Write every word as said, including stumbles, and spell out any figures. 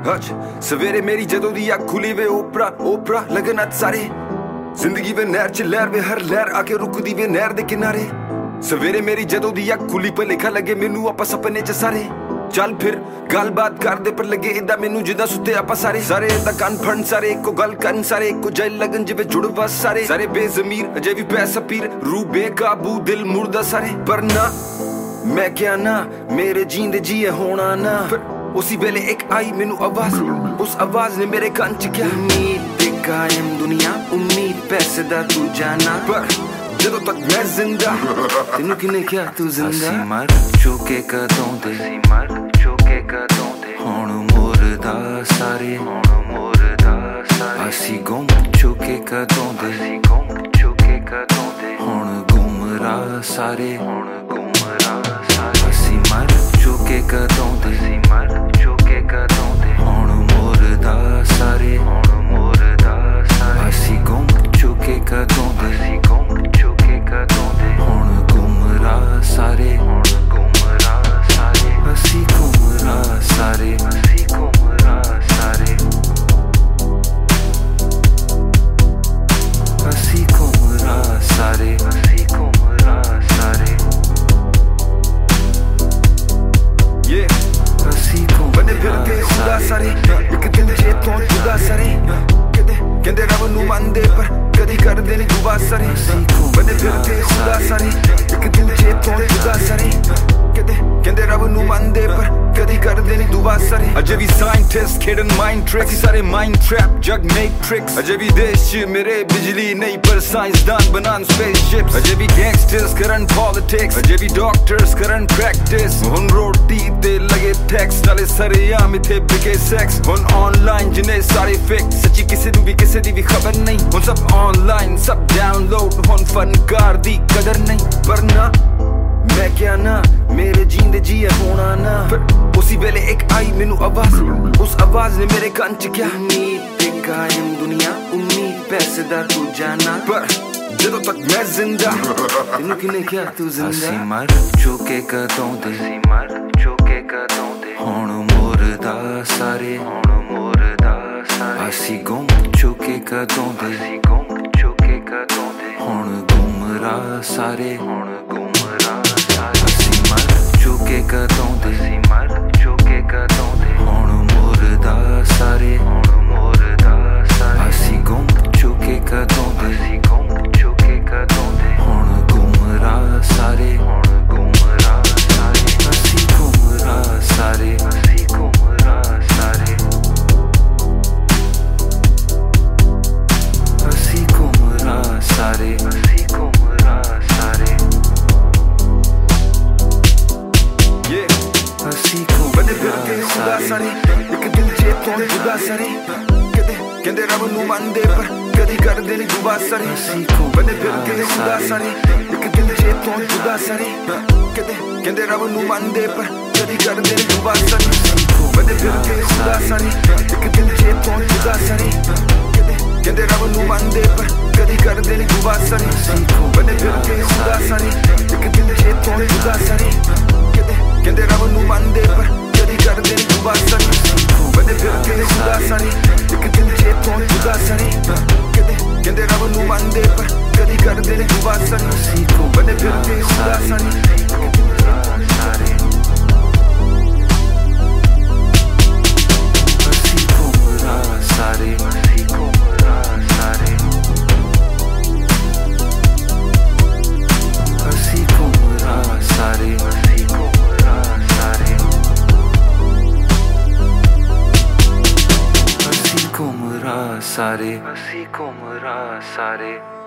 ਅੱਜ ਸਵੇਰੇ ਮੇਰੀ ਜਦੋਂ ਦੀ ਅੱਖ ਖੁੱਲੀ ਵੇ ਓਪਰਾ ਓਪਰਾ ਲੱਗਣ ਅੱਜ ਸਾਰੇ ਜ਼ਿੰਦਗੀ ਵੇ ਨਹਿਰ ਚ ਲਹਿਰ ਵੇ ਹਰ ਲਹਿਰ ਆ ਕੇ ਰੁਕਦੀ ਵੇ ਨਹਿਰ ਦੇ ਕਿਨਾਰੇ ਸਵੇਰੇ ਮੇਰੀ ਜਦੋਂ ਦੀ ਅੱਖ ਖੁੱਲੀ ਭੁਲੇਖਾ ਲੱਗੇ ਮੈਨੂੰ ਆਪਾਂ ਸੁਪਨੇ ਚ ਸਾਰੇ ਚੱਲ ਫਿਰ ਗੱਲਬਾਤ ਕਰਦੇ ਪਰ ਲੱਗੇ ਏਦਾਂ ਮੈਨੂੰ ਜਿੱਦਾਂ ਸੁੱਤੇ ਆਪਾਂ ਸਾਰੇ ਸਾਰੇ ਏਦਾਂ ਕੰਨ ਫੜਨ ਸਾਰੇ ਇੱਕੋ ਗੱਲ ਕਰਨ ਸਾਰੇ ਇੱਕੋ ਜੈ ਲੱਗਣ ਜਿਵੇਂ ਜੁੜ ਵਸ ਸਾਰੇ ਸਾਰੇ ਬੇਜ਼ਮੀਰ ਅਜੇ ਵੀ ਪੈਸਾ ਪੀਰ ਰੂਹ ਬੇਕਾਬੂ ਦਿਲ ਮੁਰਦਾ ਸਾਰੇ ਪਰ ਨਾ ਮੈਂ ਕਿਹਾ ਨਾ ਮੇਰੇ ਜੀਂਦੇ ਜੀਏ ਹੋਣਾ ਨਾ ਫਿਰ ਉसी वेले एक आई मैनू आवाज उस आवाज ने मेरे कान च क्या उम्मीद ते कायम दुनिया उम्मीद पैसे दा तू जाना पर जदों तक मैं जिंदा तेनू किने क्या तू जिंदा असी मर चुके कदों दे असी मर चुके कदों दे हुण मुरदा सारे हुण मुरदा सारे असी गुम चुके कदों दे असी गुम चुके कदों दे हुण गुमराह सारे हुण गुमराह सारे असी मर चुके कदों दे असी मर चुके कदों दे हुण मुरदा सारे हुण मुरदा सारे असी गुम चुके कदों दे असी गुम चुके कदों दे हुण गुमराह सारे हुण गुमराह सारे असी गुमराह सारे असी गुमराह सारे असी गुमराह सारे असी गुमराह सारे ये असी बने फिरदे खुदा सारे एक दिल जे तो जुदा सारे कहते कहते रब नू मंदे पर कदी करदे नहीं दुआ सारे बने फिरदे खुदा सारे एक दिल जे तो जुदा सारे कहते कहते रब नू मंदे पर कदी करदे नहीं दुआ सारे अजे भी साइंटिस्ट खेडन माइंड ट्रिक्स सारे माइंड ट्रैप जग मैट्रिक्स अजे भी देश च मेरे बिजली नहीं पर साइंसदान बनान स्पेसशिप्स अजे भी गैंगस्टर्स करन पॉलिटिक्स अजे भी डॉक्टर्स करन प्रैक्टिस हुन रोटी ते लगे टैक्स नाले सरेआम इत्थे बिके सेक्स हुन ऑनलाइन जिन्ने सारे फेक सच्ची किसे नू भी किसे दी भी खबर नहीं हुन सब ऑनलाइन सब डाउनलोड हुन फनकार दी कदर नहीं पर ना मैं क्या ना मेरे जींदे जिए होना ना फिर उसी वेले एक आई मैनू आवाज उस आवाज ने मेरे कान च क्या उम्मीद ते कायम दुनिया उम्मीद पैसे दा तू जाना पर जदों तक मैं जिंदा तेनू किने क्या तू जिंदा असी मर चुके कदों दे असी मर चुके कदों दे हुण मुरदा सारे हुण मुरदा सारे असी गुम चुके कदों दे असी गुम चुके कदों दे हुण गुमराह सारे हुण गुमराह सारे असी मर चुके कदों दे असी मर चुके कदों दे हुण मुरदा सारे हुण मुरदा सारे असी गुम चुके कदों दे असी गुम चुके कदों दे हुण गुमराह सारे हुण गुमराह सारे असी गुमराह सारे असी गुमराह सारे असी गुमराह सारे असी गुमराह सारे ये असी गुमराह सारे एक दिल जे तो जुदा सारे कहते कहते रब नू मंदे पर कदी करदे नहीं दुआ सारे बने फिरदे खुदा सारे एक दिल जे तो जुदा सारे कहते कहते रब नू मंदे पर कदी करदे नहीं दुआ सारे बने फिरदे खुदा सारे एक दिल जे तो जुदा सारे कहते कहते रब नू मंदे पर कदी करदे नहीं दुआ सारे बने फिरदे खुदा सारे एक दिल जे तो जुदा सारे कहते कहते रब नू मंदे पर कदी करदे नहीं दुआ सारे बने फिरदे खुदा सारे एक दिल जे तो जुदा सारे कहते कहते रब नू मंदे पर कदी करदे नहीं दुआ सारे बने फिरदे खुदा सारे सारे असी गुमराह सारे असी गुमराह सारे असी गुमराह सारे असी गुमराह सारे असी गुमराह सारे असी गुमराह सारे